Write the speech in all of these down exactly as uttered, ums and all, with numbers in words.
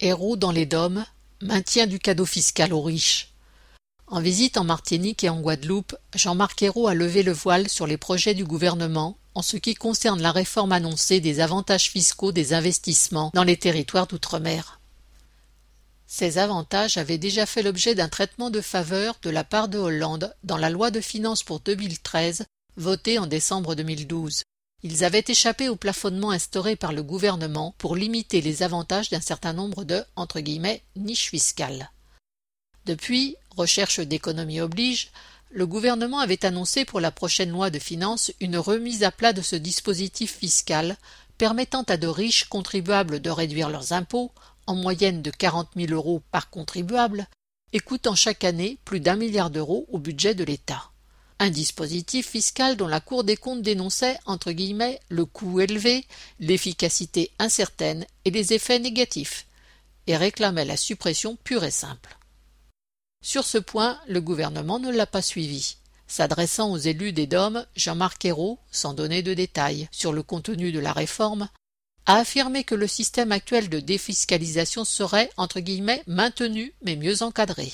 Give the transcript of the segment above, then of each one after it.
Hérault dans les Dômes, maintien du cadeau fiscal aux riches. En visite en Martinique et en Guadeloupe, Jean-Marc Ayrault a levé le voile sur les projets du gouvernement en ce qui concerne la réforme annoncée des avantages fiscaux des investissements dans les territoires d'outre-mer. Ces avantages avaient déjà fait l'objet d'un traitement de faveur de la part de Hollande dans la loi de finances pour deux mille treize, votée en décembre deux mille douze. Ils avaient échappé au plafonnement instauré par le gouvernement pour limiter les avantages d'un certain nombre de entre guillemets, « niches fiscales ». Depuis, recherche d'économie oblige, le gouvernement avait annoncé pour la prochaine loi de finances une remise à plat de ce dispositif fiscal permettant à de riches contribuables de réduire leurs impôts, en moyenne de quarante mille euros par contribuable, et coûtant chaque année plus d'un milliard d'euros au budget de l'État. Un dispositif fiscal dont la Cour des comptes dénonçait entre guillemets le coût élevé, l'efficacité incertaine et les effets négatifs, et réclamait la suppression pure et simple. Sur ce point, le gouvernement ne l'a pas suivi. S'adressant aux élus des Dômes, Jean-Marc Ayrault, sans donner de détails sur le contenu de la réforme, a affirmé que le système actuel de défiscalisation serait entre guillemets maintenu mais mieux encadré.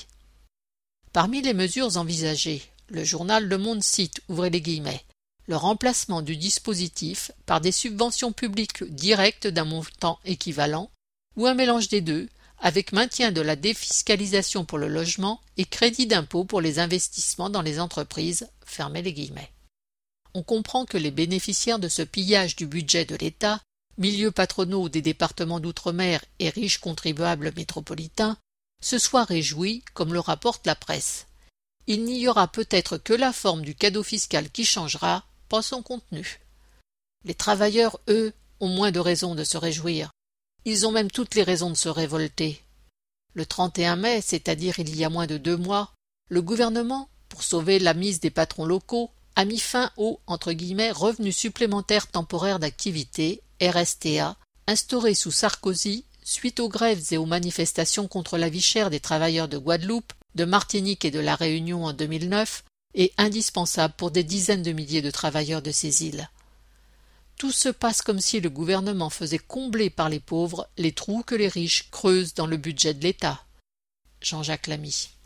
Parmi les mesures envisagées, le journal Le Monde cite, ouvrez les guillemets, le remplacement du dispositif par des subventions publiques directes d'un montant équivalent ou un mélange des deux, avec maintien de la défiscalisation pour le logement et crédit d'impôt pour les investissements dans les entreprises, fermez les guillemets. On comprend que les bénéficiaires de ce pillage du budget de l'État, milieux patronaux des départements d'outre-mer et riches contribuables métropolitains, se soient réjouis, comme le rapporte la presse. Il n'y aura peut-être que la forme du cadeau fiscal qui changera, pas son contenu. Les travailleurs, eux, ont moins de raisons de se réjouir. Ils ont même toutes les raisons de se révolter. Le trente et un mai, c'est-à-dire il y a moins de deux mois, le gouvernement, pour sauver la mise des patrons locaux, a mis fin au entre guillemets, revenu supplémentaire temporaire d'activité, R S T A, instauré sous Sarkozy suite aux grèves et aux manifestations contre la vie chère des travailleurs de Guadeloupe, de Martinique et de La Réunion en deux mille neuf, et indispensable pour des dizaines de milliers de travailleurs de ces îles. Tout se passe comme si le gouvernement faisait combler par les pauvres les trous que les riches creusent dans le budget de l'État. Jean-Jacques Lamy.